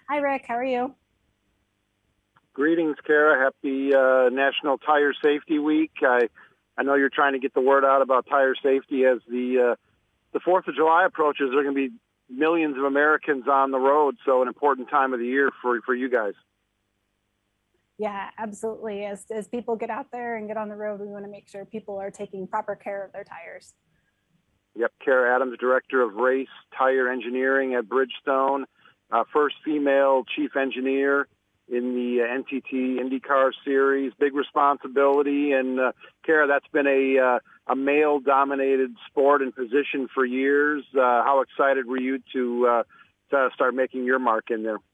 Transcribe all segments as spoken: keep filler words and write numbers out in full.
Hi, Rick. How are you? Greetings, Kara. Happy uh, National Tire Safety Week. I I know you're trying to get the word out about tire safety as the uh, the Fourth of July approaches. There are going to be millions of Americans on the road, so an important time of the year for for you guys. Yeah, absolutely. As as people get out there and get on the road, we want to make sure people are taking proper care of their tires. Yep, Kara Adams, Director of Race Tire Engineering at Bridgestone, uh, first female chief engineer in the uh, N T T IndyCar Series. Big responsibility, and uh, Kara, that's been a uh, a male-dominated sport and position for years. Uh, how excited were you to uh, to start making your mark in there?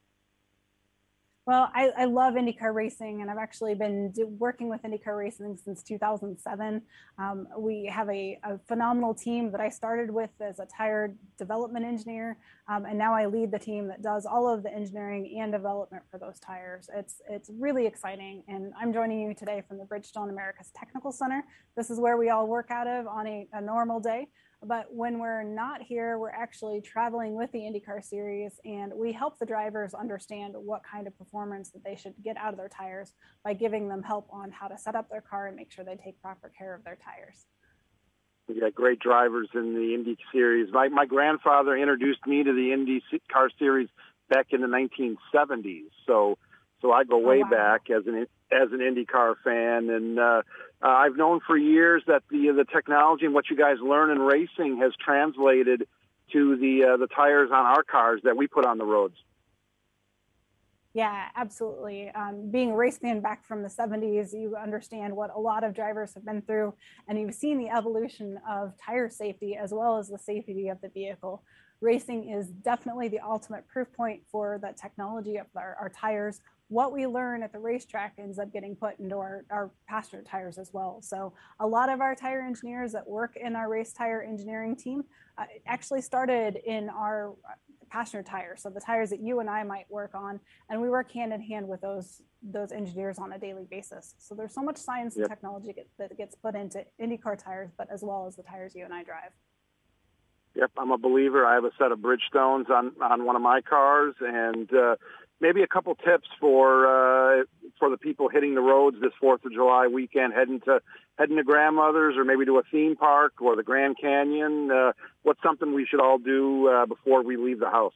Well, I, I love IndyCar racing, and I've actually been do, working with IndyCar racing since two thousand seven. Um, we have a, a phenomenal team that I started with as a tire development engineer, um, and now I lead the team that does all of the engineering and development for those tires. It's it's really exciting, and I'm joining you today from the Bridgestone Americas Technical Center. This is where we all work out of on a, a normal day. But when we're not here, we're actually traveling with the IndyCar Series, and we help the drivers understand what kind of performance that they should get out of their tires by giving them help on how to set up their car and make sure they take proper care of their tires. We got great drivers in the Indy Series. My, my grandfather introduced me to the Indy Car Series back in the nineteen seventies, so so I go way oh, wow. back as an as an IndyCar fan, and uh, uh, I've known for years that the the technology and what you guys learn in racing has translated to the uh, the tires on our cars that we put on the roads. Yeah, absolutely. Um, being a race fan back from the seventies, you understand what a lot of drivers have been through, and you've seen the evolution of tire safety as well as the safety of the vehicle. Racing is definitely the ultimate proof point for the technology of our, our tires. What we learn at the racetrack ends up getting put into our, our passenger tires as well. So a lot of our tire engineers that work in our race tire engineering team uh, actually started in our passenger tires, so the tires that you and I might work on, and we work hand in hand with those those engineers on a daily basis. So there's so much science yep. and technology get, that gets put into IndyCar tires, but as well as the tires you and I drive. Yep, I'm a believer. I have a set of Bridgestones on, on one of my cars, and uh, maybe a couple tips for uh, for the people hitting the roads this Fourth of July weekend, heading to heading to grandmother's or maybe to a theme park or the Grand Canyon. Uh, what's something we should all do uh, before we leave the house?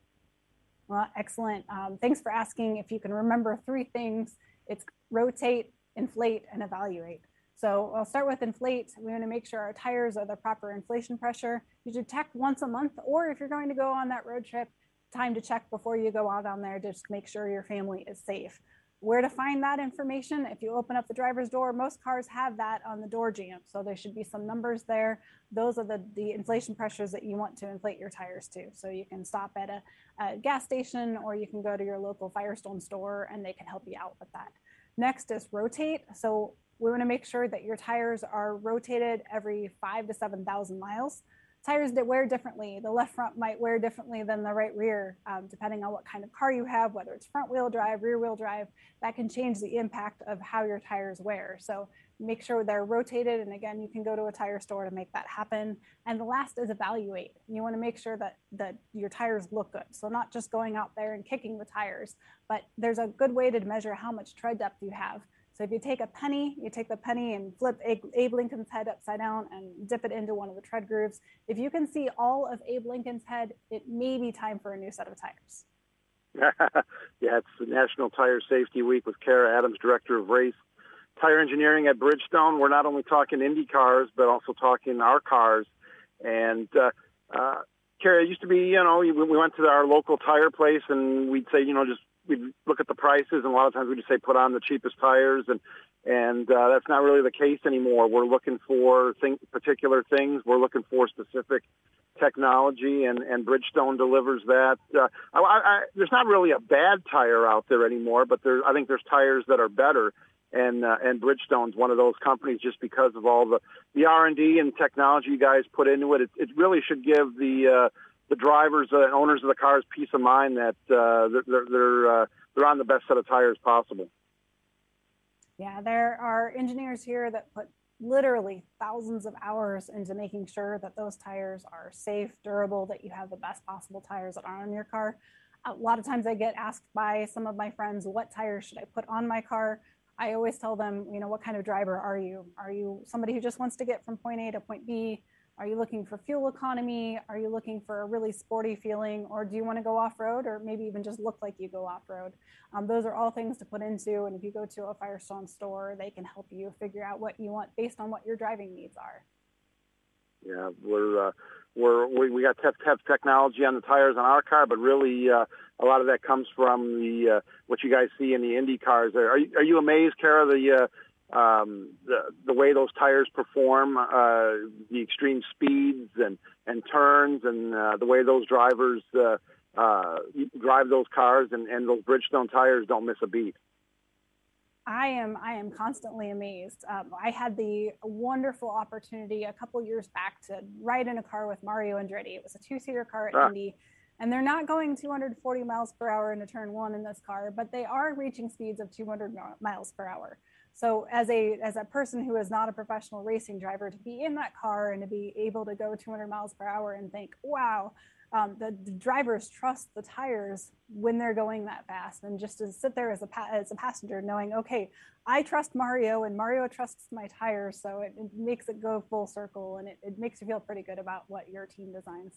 Well, excellent. Um, thanks for asking. If you can remember three things, it's rotate, inflate, and evaluate. So I'll start with inflate. We want to make sure our tires are the proper inflation pressure. You should check once a month, or if you're going to go on that road trip, time to check before you go out on there to just make sure your family is safe. Where to find that information? If you open up the driver's door, most cars have that on the door jamb. So there should be some numbers there. Those are the, the inflation pressures that you want to inflate your tires to. So you can stop at a, a gas station, or you can go to your local Firestone store and they can help you out with that. Next is rotate. So we want to make sure that your tires are rotated every five to seven thousand miles. Tires that wear differently. The left front might wear differently than the right rear, um, depending on what kind of car you have, whether it's front wheel drive, rear wheel drive. That can change the impact of how your tires wear. So make sure they're rotated. And again, you can go to a tire store to make that happen. And the last is evaluate. You want to make sure that, that your tires look good. So not just going out there and kicking the tires, but there's a good way to measure how much tread depth you have. So if you take a penny, you take the penny and flip Abe Lincoln's head upside down and dip it into one of the tread grooves. If you can see all of Abe Lincoln's head, it may be time for a new set of tires. Yeah, it's the National Tire Safety Week with Kara Adams, Director of Race Tire Engineering at Bridgestone. We're not only talking Indy cars, but also talking our cars. And uh, uh, Kara, it used to be, you know, we went to our local tire place and we'd say, you know, just we'd look at the prices, and a lot of times we just say put on the cheapest tires, and and uh, that's not really the case anymore. We're looking for thing, particular things. We're looking for specific technology, and, and Bridgestone delivers that. Uh, I, I, there's not really a bad tire out there anymore, but there, I think there's tires that are better, and uh, and Bridgestone's one of those companies just because of all the, the R and D and technology you guys put into it. It, it really should give the uh, the drivers and uh, owners of the cars peace of mind that uh, they're they're uh, they're on the best set of tires possible. Yeah, there are engineers here that put literally thousands of hours into making sure that those tires are safe, durable, that you have the best possible tires that are on your car. A lot of times I get asked by some of my friends, what tires should I put on my car? I always tell them, you know, what kind of driver are you? Are you somebody who just wants to get from point A to point B? Are you looking for fuel economy? Are you looking for a really sporty feeling? Or do you want to go off-road, or maybe even just look like you go off-road? Um, those are all things to put into. And if you go to a Firestone store, they can help you figure out what you want based on what your driving needs are. Yeah, we're, uh, we're, we, we got tough, tough technology on the tires on our car, but really uh, a lot of that comes from the uh, what you guys see in the Indy cars. Are you, are you amazed, Kara, the, uh, um, the the way those tires perform, uh, the extreme speeds and, and turns, and uh, the way those drivers uh, uh, drive those cars, and, and those Bridgestone tires don't miss a beat? I am I am constantly amazed. Um, I had the wonderful opportunity a couple years back to ride in a car with Mario Andretti. It was a two-seater car at ah. Indy, and they're not going two hundred forty miles per hour into turn one in this car, but they are reaching speeds of two hundred miles per hour. So as a as a person who is not a professional racing driver, to be in that car and to be able to go two hundred miles per hour and think, wow, um, the, the drivers trust the tires when they're going that fast, and just to sit there as a as a passenger knowing, okay, I trust Mario and Mario trusts my tires, so it, it makes it go full circle, and it, it makes you feel pretty good about what your team designs.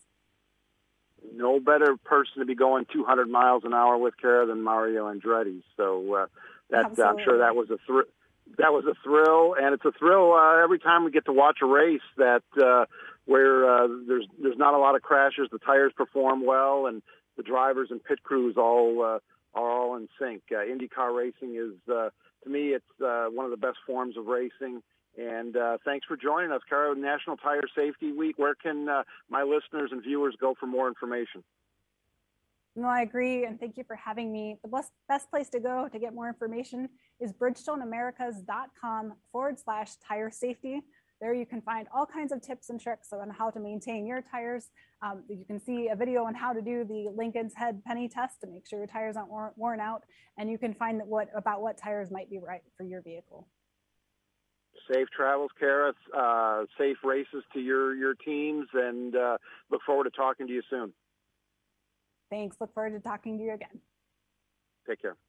No better person to be going two hundred miles an hour with, Kara, than Mario Andretti. So uh, that uh, I'm sure that was a thrill. That was a thrill, and it's a thrill uh, every time we get to watch a race that uh, where uh, there's there's not a lot of crashes. The tires perform well, and the drivers and pit crews all uh, are all in sync. Uh, IndyCar racing is, uh, to me, it's uh, one of the best forms of racing. And uh, thanks for joining us, Kara. National Tire Safety Week. Where can uh, my listeners and viewers go for more information? No, I agree, and thank you for having me. The best, best place to go to get more information is bridgestoneamericas.com forward slash tire safety. There you can find all kinds of tips and tricks on how to maintain your tires. Um, you can see a video on how to do the Lincoln's Head penny test to make sure your tires aren't worn, worn out, and you can find what about what tires might be right for your vehicle. Safe travels, Kara. Uh, safe races to your, your teams, and uh, look forward to talking to you soon. Thanks. Look forward to talking to you again. Take care.